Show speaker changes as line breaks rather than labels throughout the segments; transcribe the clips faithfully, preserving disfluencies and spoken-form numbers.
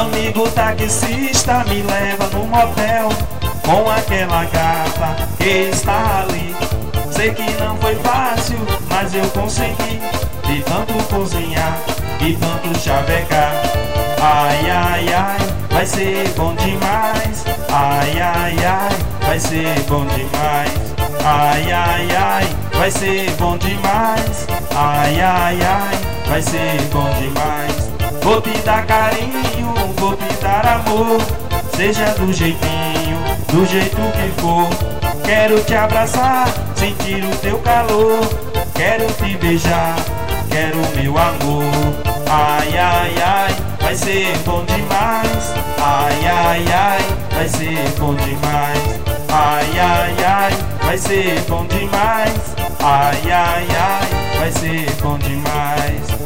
Amigo taxista, me leva no motel com aquela gata que está ali. Sei que não foi fácil, mas eu consegui, de tanto cozinhar e tanto chavecar. Ai, ai, ai, vai ser bom demais. Ai, ai, ai, vai ser bom demais. Ai, ai, ai, vai ser bom demais. Ai, ai, ai, vai ser bom demais. Vou te dar carinho, vou te dar amor, seja do jeitinho, do jeito que for. Quero te abraçar, sentir o teu calor, quero te beijar, quero meu amor. Ai, ai, ai, vai ser bom demais. Ai, ai, ai, vai ser bom demais. Ai, ai, ai, vai ser bom demais. Ai, ai, ai, vai ser bom demais.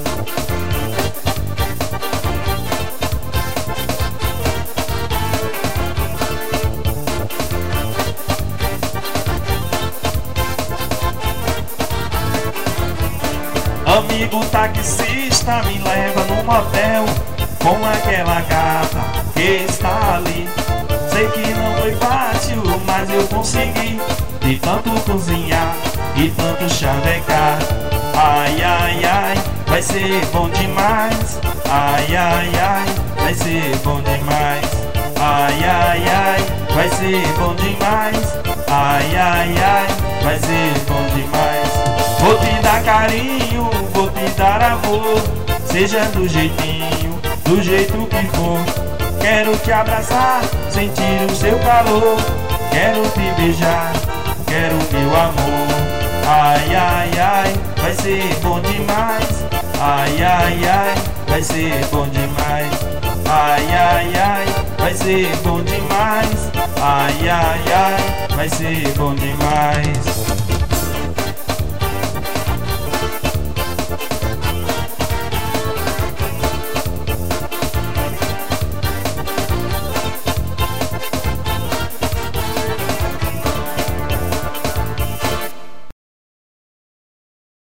Amigo taxista, me leva no motel com aquela gata que está ali. Sei que não foi fácil, mas eu consegui, de tanto cozinhar e tanto chavecar. Ai, ai, ai, vai ser bom demais. Ai, ai, ai, vai ser bom demais. Ai, ai, ai, vai ser bom demais. Ai, ai, ai, vai ser bom demais. Vou te dar carinho, vou te dar amor, seja do jeitinho, do jeito que for. Quero te abraçar, sentir o seu calor, quero te beijar, quero meu amor. Ai, ai, ai, vai ser bom demais. Ai, ai, ai, vai ser bom demais. Ai, ai, ai, vai ser bom demais. Ai, ai, ai, vai ser bom demais.